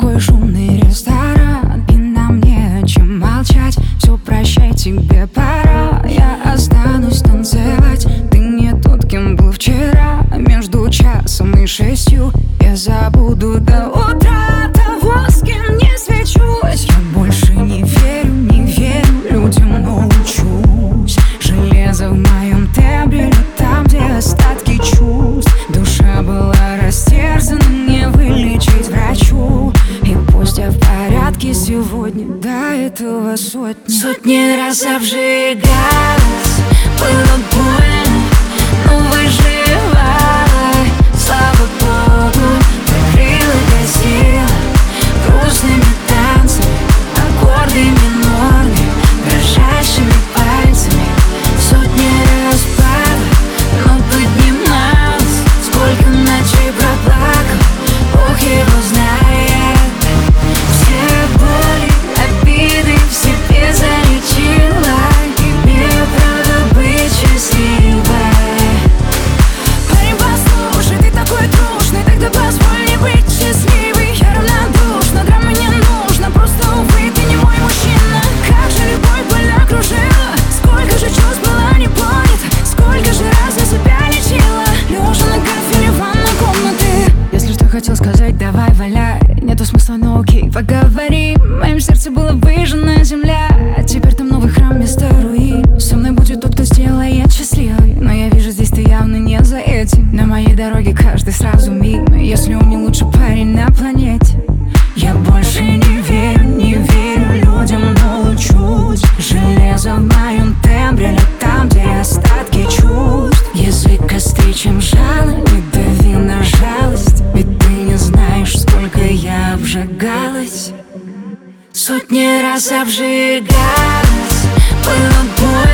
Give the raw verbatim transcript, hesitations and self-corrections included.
такой шумный ресторан, и нам не о чем молчать. Все, прощай, тебе пора. Я останусь танцевать. Ты не тот, кем был вчера. Между часом и шестью я забуду до утра того, с кем не свечусь. Я больше не верю, не верю людям, но учусь. Железо в моем тембре, там, где остатки чувств. Душа была растерзана, не вылечить врачу. И пусть я в порядке сегодня, до этого сотни Сотни раз обжигалась, было больно, но выживала. Слава Богу, покрыла, гасила грустными танцами, аккорды минорные, дрожащими пальцами. Сотни раз падала, но поднималась. Сколько ночей проплакала, Бог его знает. Все боли, обиды в себе залечила. Имею право быть счастливой. Парень, послушай, ты такой трушный, тогда позволь мне быть счастливой. Я равнодушна, драмы не нужно, просто, увы, ты не мой мужчина. Как же любовь боль окружила, сколько же чувств была не понята, сколько же раз я себя лечила, лежа на кафеле ванной комнаты. Если что хотел сказать, давай валяй. Нету смысла, но окей, поговори. В моем сердце была выжжена земля, а теперь там новый храм вместо руин. Со мной будет тот, кто сделает счастливой, но я вижу, здесь ты явно не за этим. На моей дороге каждый сразу мимо, если он не лучший парень на планете. Я больше не верю, не верю людям, но учусь. Железо в моем тембре, но там, где остатки чувств. Язык острее, чем жало, не дави на жалость, ведь ты не знаешь, сколько я обжигалась. Сотни раз обжигалась, было больно.